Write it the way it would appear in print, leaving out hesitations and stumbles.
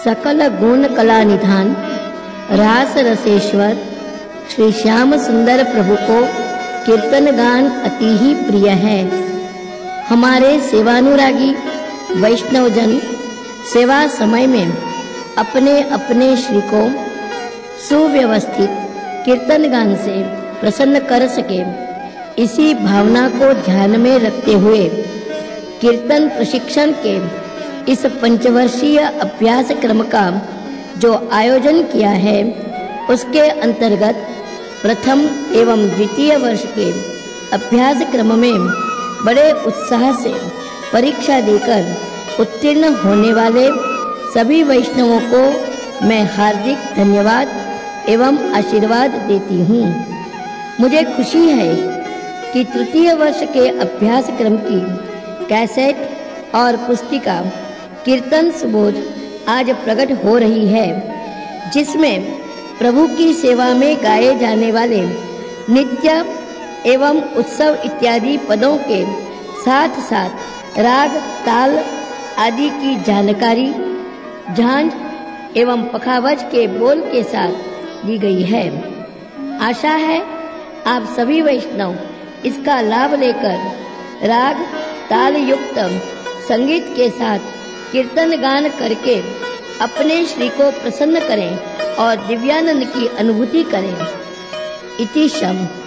सकल गुण कला निधान रास रसेश्वर श्री श्याम सुंदर प्रभु को कीर्तन गान अति ही प्रिय है। हमारे सेवानुरागी वैष्णवजन सेवा समय में अपने अपने श्री को सुव्यवस्थित कीर्तन गान से प्रसन्न कर सके, इसी भावना को ध्यान में रखते हुए कीर्तन प्रशिक्षण के इस पंचवर्षीय अभ्यास क्रम का जो आयोजन किया है, उसके अंतर्गत प्रथम एवं द्वितीय वर्ष के अभ्यास क्रम में बड़े उत्साह से परीक्षा देकर उत्तीर्ण होने वाले सभी वैष्णवों को मैं हार्दिक धन्यवाद एवं आशीर्वाद देती हूँ। मुझे खुशी है कि तृतीय वर्ष के अभ्यास क्रम की कैसेट और पुस्तिका कीर्तन सुबोध आज प्रकट हो रही है, जिसमें प्रभु की सेवा में गाए जाने वाले नित्य एवं उत्सव इत्यादि पदों के साथ साथ राग ताल आदि की जानकारी झांझ एवं पखावज के बोल के साथ दी गई है। आशा है आप सभी वैष्णव इसका लाभ लेकर राग ताल युक्त संगीत के साथ कीर्तन गान करके अपने श्री को प्रसन्न करें और दिव्यानंद की अनुभूति करें। इति शम।